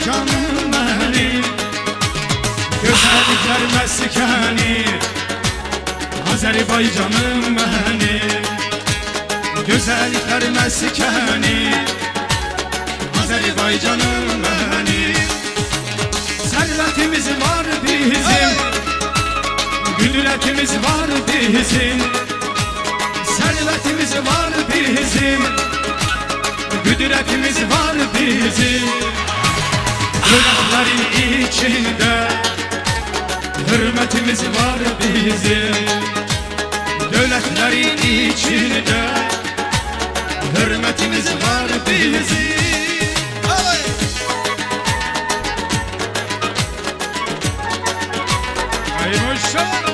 mekanım benim, güzellikler meskeni, Azerbaycanım benim, güzellikler meskeni, Azerbaycanım benim. Servetimiz var bizim, güdületimiz var bizim, servetimiz var bizim, güdületimiz var bizim. Dövletlerin içinde hürmetimiz var bizim, dövletlerin içinde hürmetimiz var bizim. Hayır hoşça.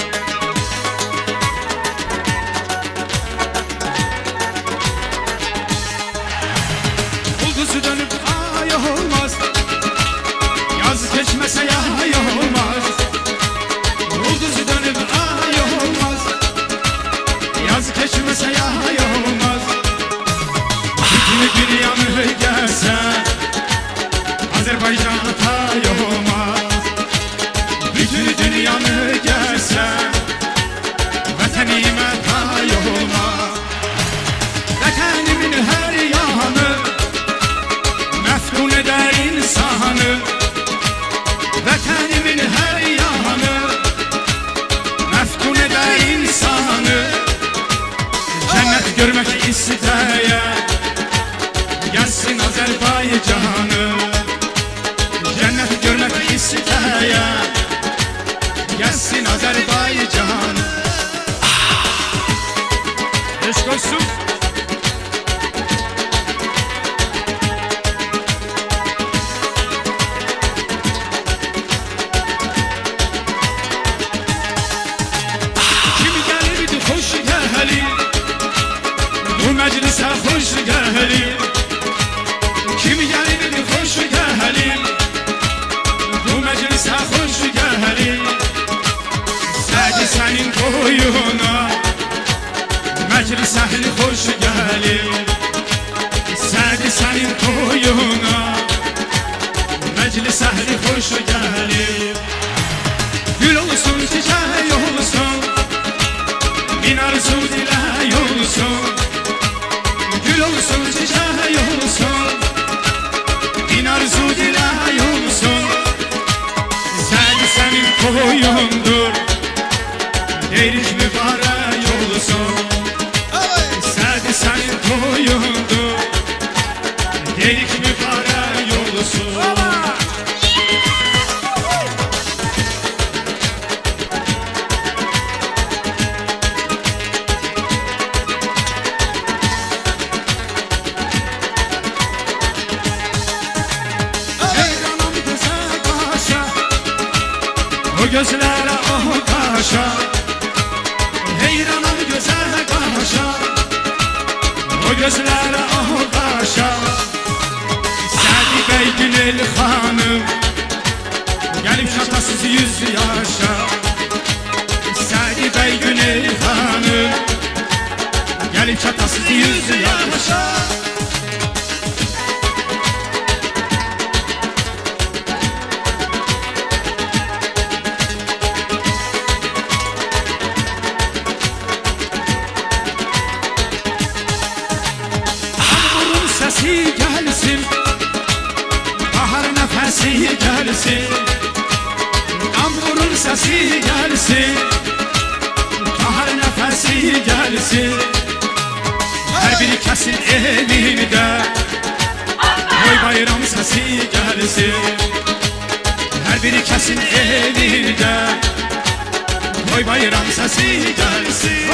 Bulduzu dönüp ay olmaz, yaz geçmese yay olmaz. Bulduzu dönüp ay olmaz, yaz geçmese yay olmaz. Bütün dünyanı gelse Azerbaycan tay olmaz. Bütün dünyanı gelse vatanime tay olmaz. Vatanimin her yanı meftun eder insanı, vatanimin her yanı meftun eder insanı. Cennet görmek isteyen gelsin Azerbaycan'ı, cennet görmek isteyen gelsin Azerbaycan'ı. Eşk olsun. Meclise hoş gelir, kim gelir hoş gelir, bu meclise hoş gelir. Sadi senin koyuna meclis ehli hoş gelir, sadi senin koyuna meclis ehli hoş gelir. Gül olsun çiçeği olsun, bin arzu dile olsun. Gül olsun çiçeği olsun, bin arzu dile olsun. Sen senin koyundur, derik mübarek olsun. Sen senin koyundur, derik mübarek olsun. O gözlərə o qaşa, heyranam gözəl qaşa. O gözlərə o qaşa, Sədi bəy Günel xanım gəlib şatasız 100 yaşa. Sədi bəy Günel xanım gəlib şatasız 100 yaşa. Sesi gelsin, bahar nefesi gelsin. Tamburun sesi gelsin, bahar nefesi gelsin. Her biri kesin evinde, oy bayram sesi gelsin. Her biri kesin evinde, oy bayram sesi gelsin.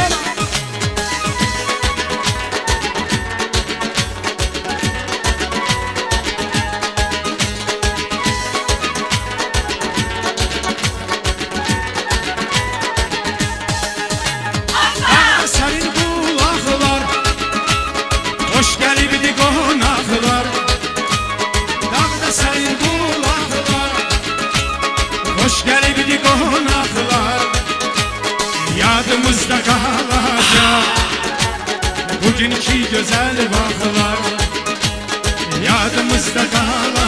Hoş gelibdi qonaqlar, dağda sayın bulaqlar. Hoş gelibdi qonaqlar, yadımızda qalacaq bugünkü gözəl vaxtlar. Yadımızda qalacaq